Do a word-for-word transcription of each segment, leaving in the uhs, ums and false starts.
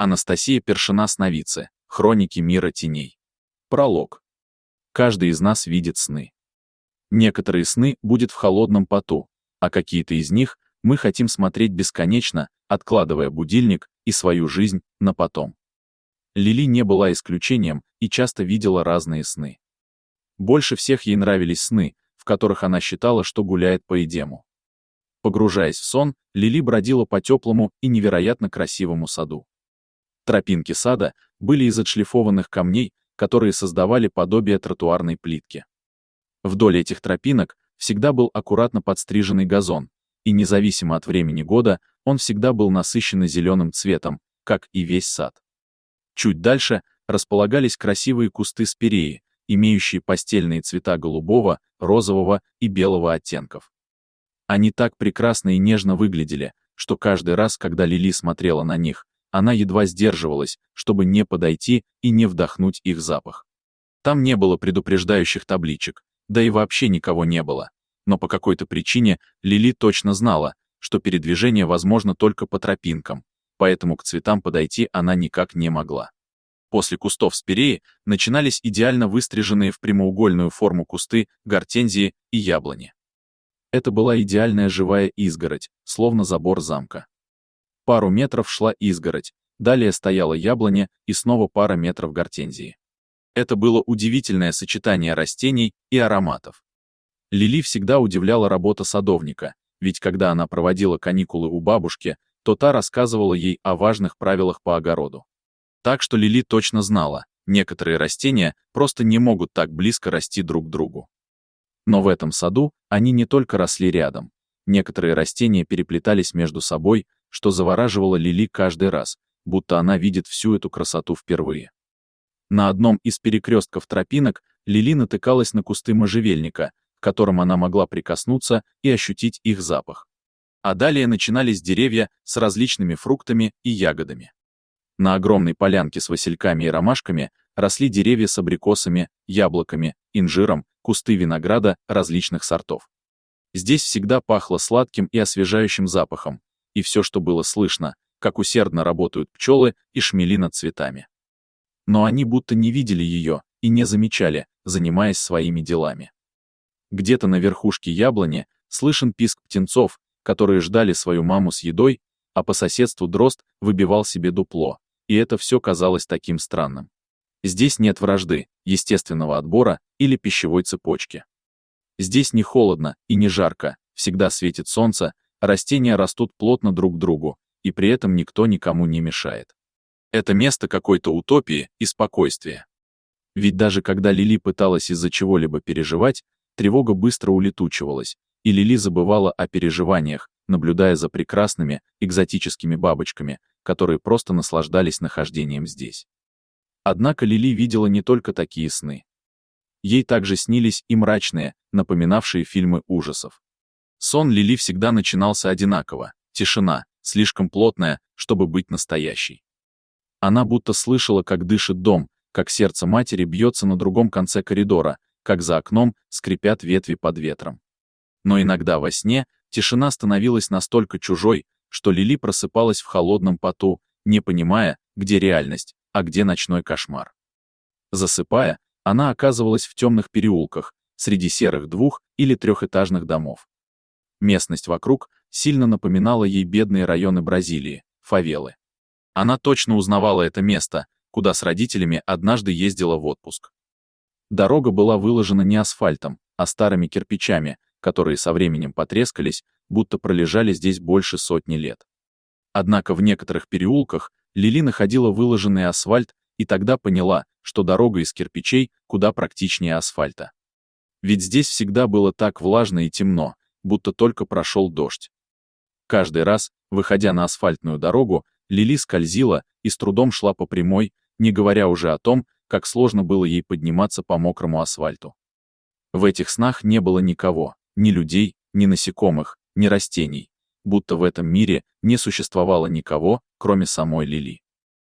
Анастасия Першина-Сновидце. Хроники мира теней. Пролог. Каждый из нас видит сны. Некоторые сны будут в холодном поту, а какие-то из них мы хотим смотреть бесконечно, откладывая будильник и свою жизнь на потом. Лили не была исключением и часто видела разные сны. Больше всех ей нравились сны, в которых она считала, что гуляет по Эдему. Погружаясь в сон, Лили бродила по теплому и невероятно красивому саду. Тропинки сада были из отшлифованных камней, которые создавали подобие тротуарной плитки. Вдоль этих тропинок всегда был аккуратно подстриженный газон, и независимо от времени года он всегда был насыщенно зеленым цветом, как и весь сад. Чуть дальше располагались красивые кусты спиреи, имеющие постельные цвета голубого, розового и белого оттенков. Они так прекрасно и нежно выглядели, что каждый раз, когда Лили смотрела на них, она едва сдерживалась, чтобы не подойти и не вдохнуть их запах. Там не было предупреждающих табличек, да и вообще никого не было. Но по какой-то причине Лили точно знала, что передвижение возможно только по тропинкам, поэтому к цветам подойти она никак не могла. После кустов спиреи начинались идеально выстриженные в прямоугольную форму кусты гортензии и яблони. Это была идеальная живая изгородь, словно забор замка. Пару метров шла изгородь, далее стояла яблоня и снова пара метров гортензии. Это было удивительное сочетание растений и ароматов. Лили всегда удивляла работа садовника, ведь когда она проводила каникулы у бабушки, то та рассказывала ей о важных правилах по огороду. Так что Лили точно знала, некоторые растения просто не могут так близко расти друг к другу. Но в этом саду они не только росли рядом. Некоторые растения переплетались между собой, что завораживало Лили каждый раз, будто она видит всю эту красоту впервые. На одном из перекрестков тропинок Лили натыкалась на кусты можжевельника, к которым она могла прикоснуться и ощутить их запах. А далее начинались деревья с различными фруктами и ягодами. На огромной полянке с васильками и ромашками росли деревья с абрикосами, яблоками, инжиром, кусты винограда различных сортов. Здесь всегда пахло сладким и освежающим запахом, и все, что было слышно, как усердно работают пчелы и шмели над цветами. Но они будто не видели ее и не замечали, занимаясь своими делами. Где-то на верхушке яблони слышен писк птенцов, которые ждали свою маму с едой, а по соседству дрозд выбивал себе дупло, и это все казалось таким странным. Здесь нет вражды, естественного отбора или пищевой цепочки. Здесь не холодно и не жарко, всегда светит солнце, растения растут плотно друг к другу, и при этом никто никому не мешает. Это место какой-то утопии и спокойствия. Ведь даже когда Лили пыталась из-за чего-либо переживать, тревога быстро улетучивалась, и Лили забывала о переживаниях, наблюдая за прекрасными, экзотическими бабочками, которые просто наслаждались нахождением здесь. Однако Лили видела не только такие сны. Ей также снились и мрачные, напоминавшие фильмы ужасов. Сон Лили всегда начинался одинаково: тишина, слишком плотная, чтобы быть настоящей. Она будто слышала, как дышит дом, как сердце матери бьется на другом конце коридора, как за окном скрипят ветви под ветром. Но иногда во сне тишина становилась настолько чужой, что Лили просыпалась в холодном поту, не понимая, где реальность, а где ночной кошмар. Засыпая, она оказывалась в темных переулках, среди серых двух- или трехэтажных домов. Местность вокруг сильно напоминала ей бедные районы Бразилии, фавелы. Она точно узнавала это место, куда с родителями однажды ездила в отпуск. Дорога была выложена не асфальтом, а старыми кирпичами, которые со временем потрескались, будто пролежали здесь больше сотни лет. Однако в некоторых переулках Лили находила выложенный асфальт и тогда поняла, что дорога из кирпичей куда практичнее асфальта. Ведь здесь всегда было так влажно и темно, будто только прошел дождь. Каждый раз, выходя на асфальтную дорогу, Лили скользила и с трудом шла по прямой, не говоря уже о том, как сложно было ей подниматься по мокрому асфальту. В этих снах не было никого, ни людей, ни насекомых, ни растений, будто в этом мире не существовало никого, кроме самой Лили.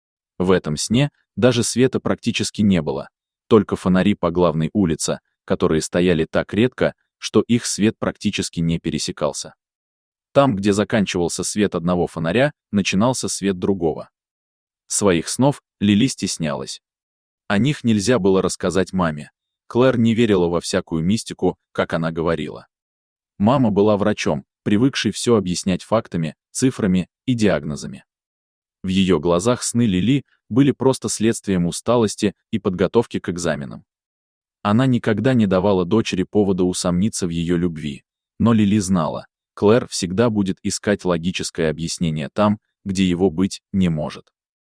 В этом сне даже света практически не было, только фонари по главной улице, которые стояли так редко, что их свет практически не пересекался. Там, где заканчивался свет одного фонаря, начинался свет другого. Своих снов Лили стеснялась. О них нельзя было рассказать маме. Клэр не верила во всякую мистику, как она говорила. Мама была врачом, привыкшей все объяснять фактами, цифрами и диагнозами. В ее глазах сны Лили были просто следствием усталости и подготовки к экзаменам. Она никогда не давала дочери повода усомниться в ее любви. Но Лили знала, Клэр всегда будет искать логическое объяснение там, где его быть не может.